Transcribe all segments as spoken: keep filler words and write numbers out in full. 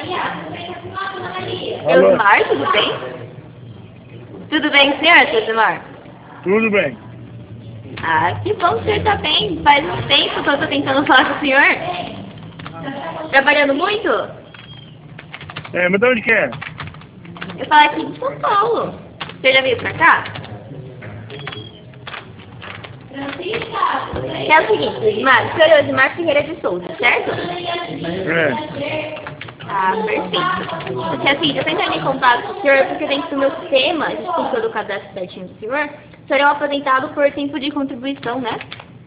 Alô? Eusmar, tudo bem? Tudo bem, senhor, Eusmar? Tudo bem. Ah, que bom que o senhor está bem. Faz um tempo que eu estou tentando falar com o senhor. Trabalhando muito? É, mas de onde que é? Eu falo aqui de São Paulo. O senhor já veio pra cá? Que é o seguinte, Eusmar, o senhor é Eusmar Ferreira de Souza, certo? É. Ah, perfeito. Porque assim, eu tô entrando em contato com o senhor porque dentro do meu sistema, a gente tem todo o cadastro certinho do senhor, o senhor é um aposentado por tempo de contribuição, né?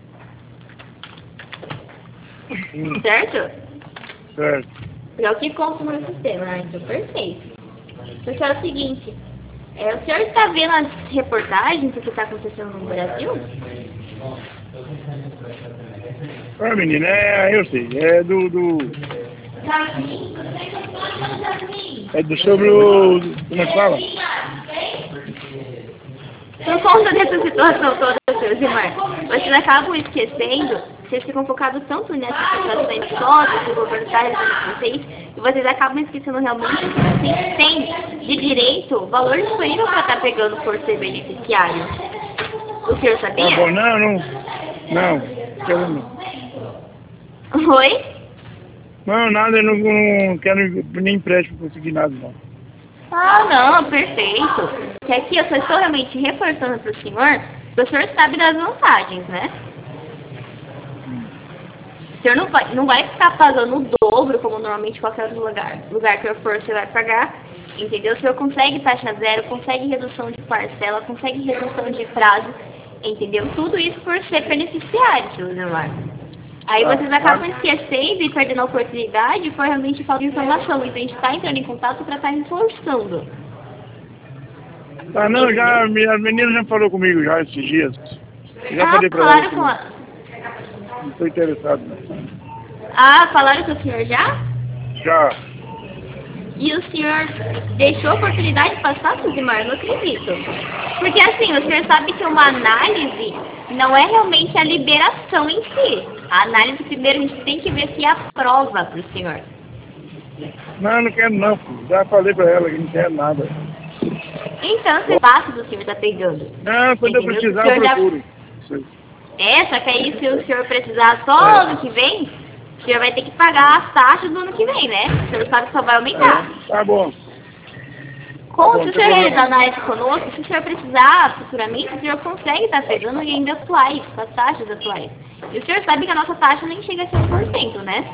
Hum, Certo? certo. É o que consta no meu sistema, né? Então, perfeito. Porque é o seguinte, é, o senhor está vendo as reportagens do que está acontecendo no Brasil? Ah, menina, é, eu sei. É do, do... É do sobre o... Como é que fala? Por conta dessa situação toda, seu Zimar, vocês acabam esquecendo, vocês ficam focados tanto nessas situações sócias, que o governo está resolvendo vocês, e vocês acabam esquecendo realmente que vocês têm de direito valor disponível para estar pegando por ser beneficiário. O senhor sabia? Tá bom, não, não. Não, quero não. Oi? Não, nada, eu não, não quero nem empréstimo conseguir nada, não. Ah, não, perfeito. Que aqui eu só estou realmente reforçando para o senhor, que o senhor sabe das vantagens, né? O senhor não vai, não vai ficar pagando o dobro, como normalmente qualquer outro lugar, lugar que eu for, você vai pagar, entendeu? O senhor consegue taxa zero, consegue redução de parcela, consegue redução de prazo, entendeu? Tudo isso por ser beneficiário, seu Zimar. Aí Ah, vocês acabam ah. esquecendo e perdendo a oportunidade por realmente falta de informação. Então a gente está entrando em contato para estar reforçando. Ah, não, já, a menina já falou comigo já esses dias. Já Ah, falei pra ela falaram que com não, a... não estou interessado, não. Ah, falaram com o senhor já? Já. E o senhor deixou a oportunidade de passar, Suzimar? Não acredito. Porque assim, o senhor sabe que uma análise não é realmente a liberação em si. A análise, primeiro, a gente tem que ver se aprova para o senhor. Não, não quero não, filho. Já falei pra ela que não quero nada. Então, esse passo do senhor está pegando. Não, quando eu Entendeu? precisar O eu senhor já- procuro. Isso aí. É, só que aí se o senhor precisar só É. ano que vem, o senhor vai ter que pagar as taxas do ano que vem, né? O senhor sabe que só vai aumentar. É, tá bom. Com, bom, se o não tem senhor problema. realizar análise conosco, se o senhor precisar futuramente, o senhor consegue estar pegando e ainda atuais, com as taxas atuais. E o senhor sabe que a nossa taxa nem chega a cem por cento, né?